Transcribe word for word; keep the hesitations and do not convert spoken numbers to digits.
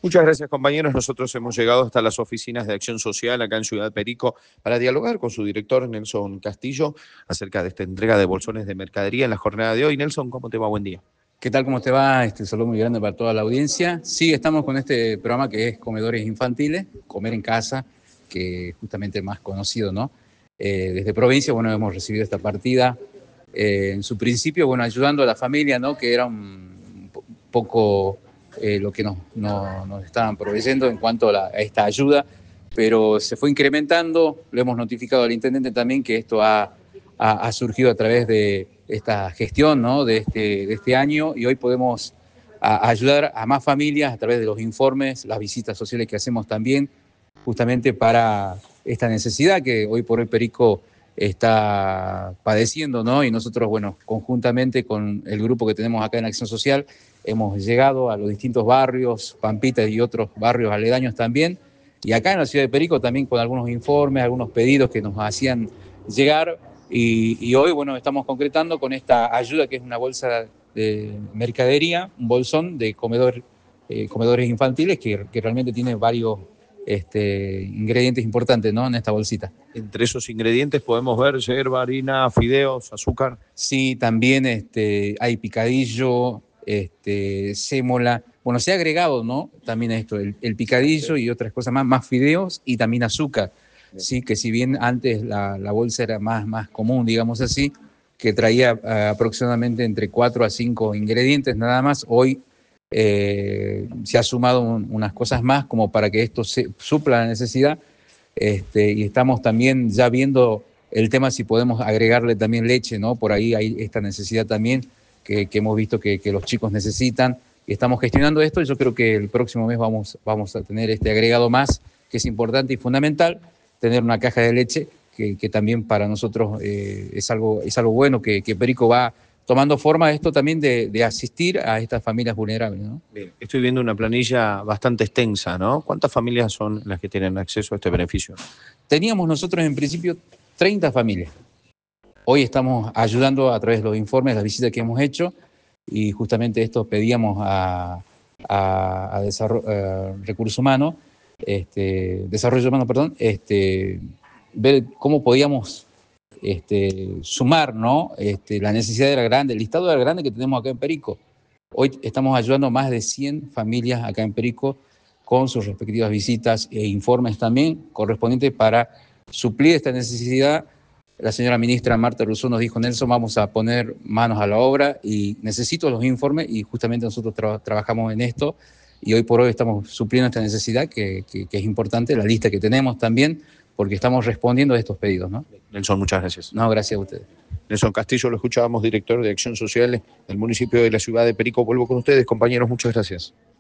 Muchas gracias, compañeros. Nosotros hemos llegado hasta las oficinas de Acción Social acá en Ciudad Perico para dialogar con su director, Nelson Castillo, acerca de esta entrega de bolsones de mercadería en la jornada de hoy. Nelson, ¿cómo te va? Buen día. ¿Qué tal? ¿Cómo te va? Este saludo muy grande para toda la audiencia. Sí, estamos con este programa que es Comedores Infantiles, Comer en Casa, que es justamente el más conocido, ¿no? Eh, desde provincia, bueno, hemos recibido esta partida. Eh, en su principio, bueno, ayudando a la familia, ¿no? Que era un poco eh, lo que nos, no, nos estaban proveyendo en cuanto a, la, a esta ayuda, pero se fue incrementando. Lo hemos notificado al intendente también que esto ha, ha, ha surgido a través de esta gestión, ¿no? de, este, de este año, y hoy podemos a, a ayudar a más familias a través de los informes, las visitas sociales que hacemos también, justamente para esta necesidad que hoy por hoy Perico está padeciendo, ¿no? Y nosotros, bueno, conjuntamente con el grupo que tenemos acá en Acción Social, hemos llegado a los distintos barrios, Pampita y otros barrios aledaños también, y acá en la ciudad de Perico también con algunos informes, algunos pedidos que nos hacían llegar. Y, y hoy, bueno, estamos concretando con esta ayuda que es una bolsa de mercadería, un bolsón de comedor, eh, comedores infantiles que, que realmente tiene varios este, ingredientes importantes, ¿no? En esta bolsita. Entre esos ingredientes podemos ver yerba, harina, fideos, azúcar. Sí, también este, hay picadillo, este, sémola. Bueno, se ha agregado, ¿no? También esto, el, el picadillo y otras cosas más, más fideos y también azúcar. Sí, que si bien antes la, la bolsa era más, más común, digamos así, que traía uh, aproximadamente entre cuatro a cinco ingredientes nada más, hoy eh, se ha sumado un, unas cosas más como para que esto se, supla la necesidad, este, y estamos también ya viendo el tema si podemos agregarle también leche, ¿no? Por ahí hay esta necesidad también que, que hemos visto que, que los chicos necesitan, y estamos gestionando esto, y yo creo que el próximo mes vamos, vamos a tener este agregado más, que es importante y fundamental, tener una caja de leche, que, que también para nosotros eh, es, algo, es algo bueno, que, que Perico va tomando forma esto también de, de asistir a estas familias vulnerables, ¿no? Bien, estoy viendo una planilla bastante extensa, ¿no? ¿Cuántas familias son las que tienen acceso a este beneficio? Teníamos nosotros en principio treinta familias. Hoy estamos ayudando a través de los informes, las visitas que hemos hecho, y justamente esto pedíamos a, a, a desarrollo, a Recursos Humanos, Este, desarrollo humano, perdón, este, ver cómo podíamos este, sumar, ¿no? este, la necesidad era grande, el listado era grande que tenemos acá en Perico. Hoy estamos ayudando a más de cien familias acá en Perico con sus respectivas visitas e informes también correspondientes para suplir esta necesidad. La señora ministra Marta Rousseau nos dijo: Nelson, vamos a poner manos a la obra y necesito los informes, y justamente nosotros tra trabajamos en esto. Y hoy por hoy estamos supliendo esta necesidad que, que, que es importante, la lista que tenemos también, porque estamos respondiendo a estos pedidos, ¿no? Nelson, muchas gracias. No, gracias a ustedes. Nelson Castillo, lo escuchábamos, director de Acción Social del municipio de la ciudad de Perico. Vuelvo con ustedes, compañeros, muchas gracias.